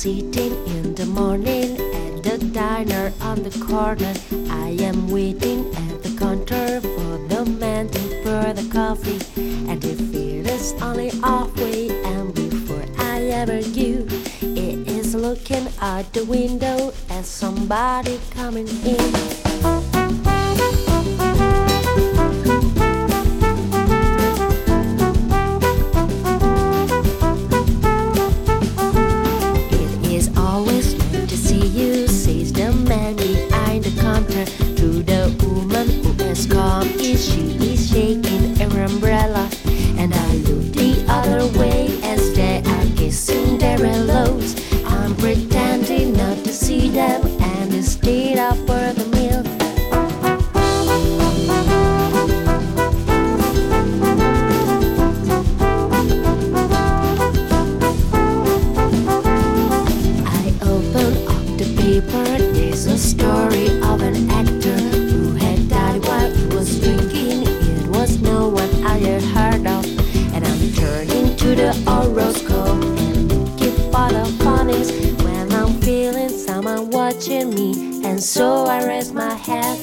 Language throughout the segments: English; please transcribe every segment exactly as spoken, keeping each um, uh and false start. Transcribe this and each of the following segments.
sitting in the morning at the diner on the corner. I am waiting at the counter for the man to pour the coffee. And if it is only halfway, and before I ever knew, it is looking out the window at somebody coming in. To the woman who has come in, she is shaking her umbrella, and I look the other way as they are kissing their hellos. I'm pretending not to see them, and instead I pour the milk. I open up the paper. There's a story of an actor who had died while he was drinking. It was no one I had heard of, and I'm turning to the horoscope and looking for the funnies when I'm feeling someone watching me, and so I raise my head.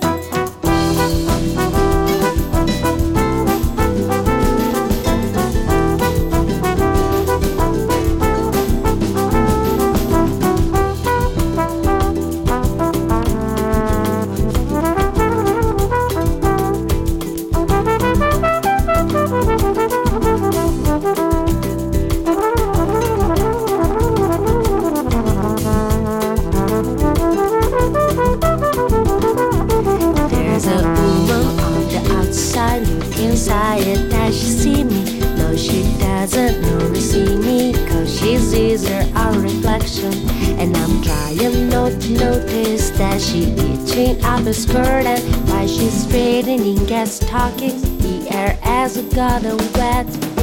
Inside that she see me. No, she doesn't really see me, cause she sees her own reflection. And I'm trying not to notice that she itching up her skirt, and while she's straightening gets talking, the air has gotten wet.